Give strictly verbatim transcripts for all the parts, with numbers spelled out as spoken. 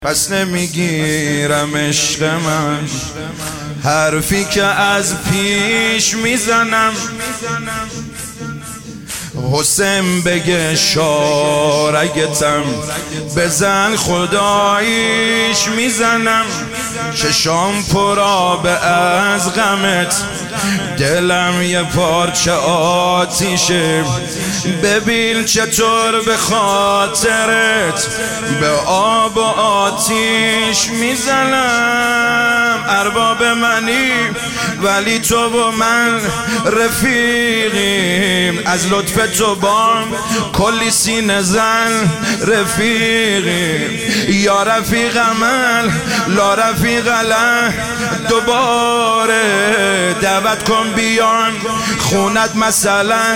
پس نمیگیرم عشق من حرفی که از پیش میزنم. حسین بگه شارگتم بزن خداییش میزنم. چشام پرآب از غمت دلم یه پارچه آتیشه. ببین چطور به خاطرت به آب و آتیش میزنم. ارباب منی ولی تو و من رفیقیم. از لطف تو بام کلی سینه زن رفیقیم. یا رفیق عمل لا رفیق له. دوباره دعوت کن بیان خونت مثلا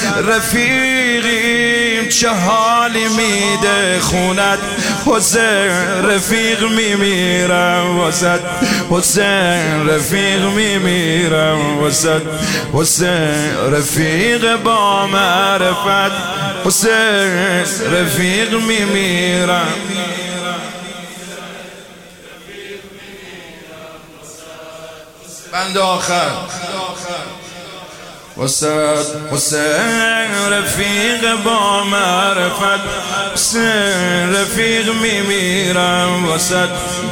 رفیقیم. چه حالی میده خونت حسین رفیق میمیرم واسد. حسین رفیق میمیرم واسد. حسین رفیق با معرفت. حسین رفیق میمیرم. بند آخر واسد. حسین رفیق با معرفت. حسین رفیق میمیرم واسد.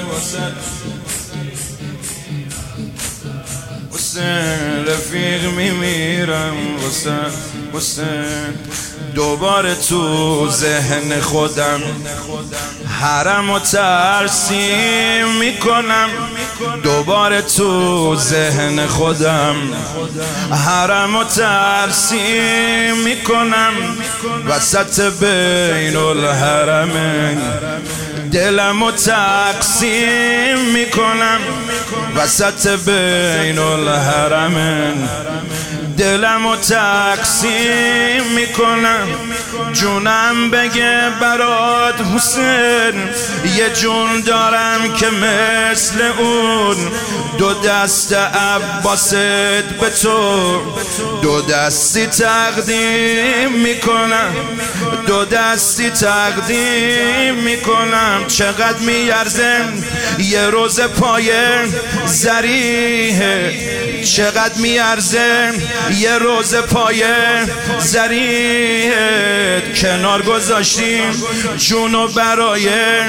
حسین رفیق میمیرم واسد. حسین دوباره تو ذهن خودم حرم و ترسیم میکنم. دوباره تو ذهن خودم حرم و ترسیم میکنم. وسط بین الحرمین دلم و تقسیم میکنم. وسط بین الحرمین دلم و تقسیم میکنم. جونم بگه برات حسین یه جون دارم که مثل اون. دو دست عباست به تو دو دستی تقدیم میکنم. دو دستی تقدیم میکنم. چقدر میارزه یه روز پای زریه. چقدر میارزه یه روز پای زریت. کنار گذاشتیم جونو برای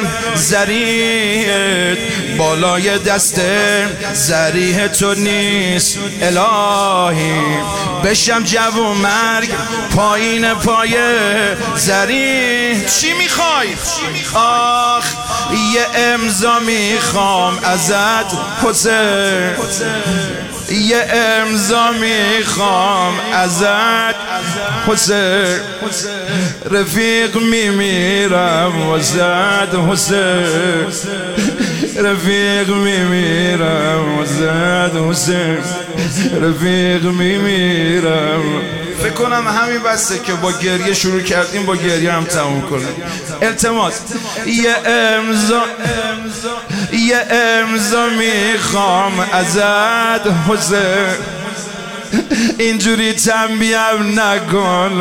زریت. بالای دست زریه تو نیست الهی. بشم جوون مرگ پایین پای زریه. چی میخوای؟ آخ یه امضا میخوام ازت حسین. یه امضا میخوام ازت حسین. رفیق میمیرم واسد. حسین رفیق میمیرم واسد. حسین رفیق میمیرم. فکر کنم همین بسته که با گریه شروع کردیم با گریه هم تموم کنیم. التماس یه امضا یه امضا میخوام ازت حسین. اینجوری تنبیهم نکن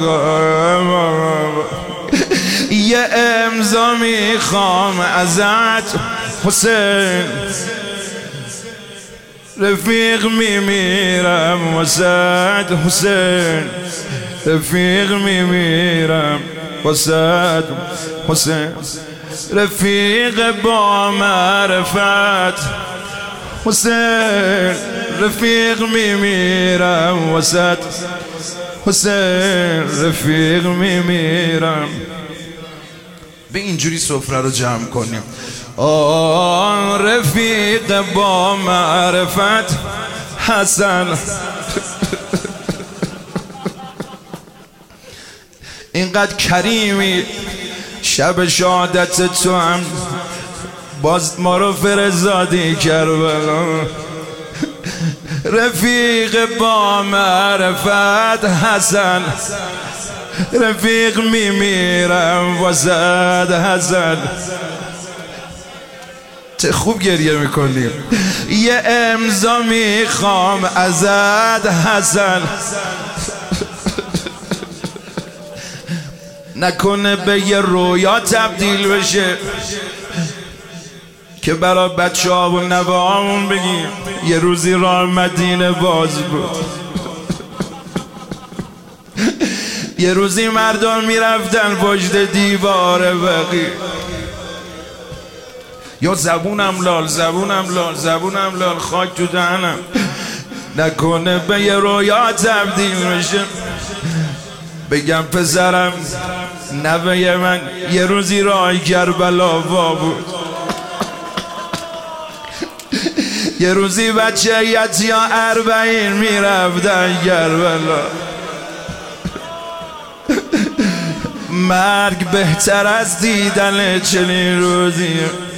آقا. یه امضا میخوام ازت حسین. رفیق میمیرم واسد. حسین رفیق میمیرم واسد. حسین رفیق با معرفت. حسین رفیق میمیرم واسد. حسین رفیق میمیرم. به اینجوری سفره رو جمع کنیم. آن رفیق با معرفت حسن. اینقدر کریمی شب شهادت تو هم باز ما رو فرزادی کربلا. رفیق با معرفت حسن. رفیق میمیرم واسد حسن. چه خوب گریه میکنیم. یه امضا میخوام ازت حسن. نکنه به یه رویا تبدیل بشه. که برای بچه ها و نوه هامون بگیم یه روزی راه مدینه باز بود. یه روزی مردم میرفتن پشت دیوار بقی. یا زبونم لال زبونم لال زبونم لال خاک تو دهنم نکنه به یه رویا تبدیل میشه. بگم پسرم نوه من یه روزی راه کربلا وا بود. یه روزی بچه یتیا اربعین میرفتن کربلا. مرگ بهتر از دیدن چنین روزی.